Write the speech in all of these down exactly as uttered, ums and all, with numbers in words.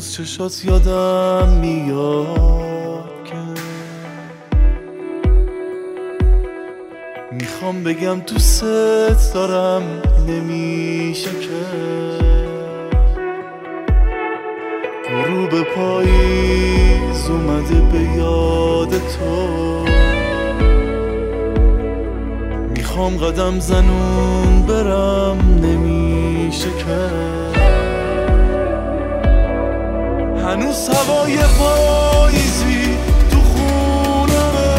هنوز چشات یادم میاد که میخوام بگم دوست دارم نمیشه که غروب پاییز اومده به یاد تو میخوام قدم زنون برم نمیشه که هنوز هوای پاییزی تو خونمه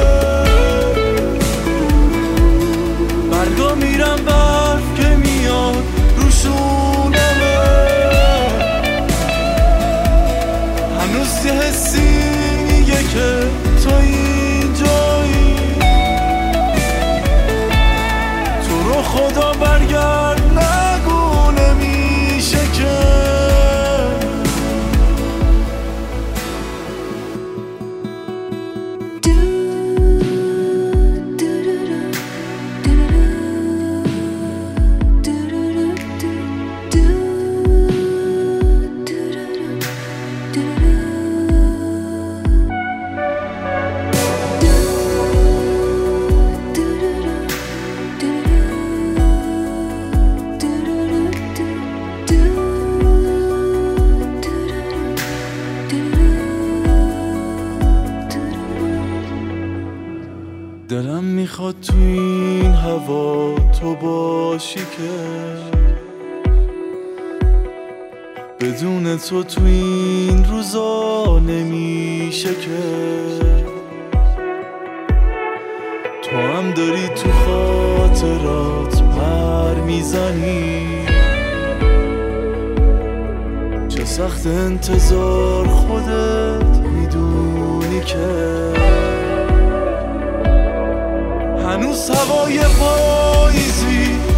برگا میرم برف که میاد روشونمه هنوز یه حسی میگه که تو اینجایی تو رو خدا برگرد نگو نمیشه که دلم میخواد تو این هوا تو باشی که بدون تو تو این روزا نمیشه که تو هم داری تو خاطرات پر میزنی چه سخت انتظار خودت میدونی که هنوز هوای پاییزی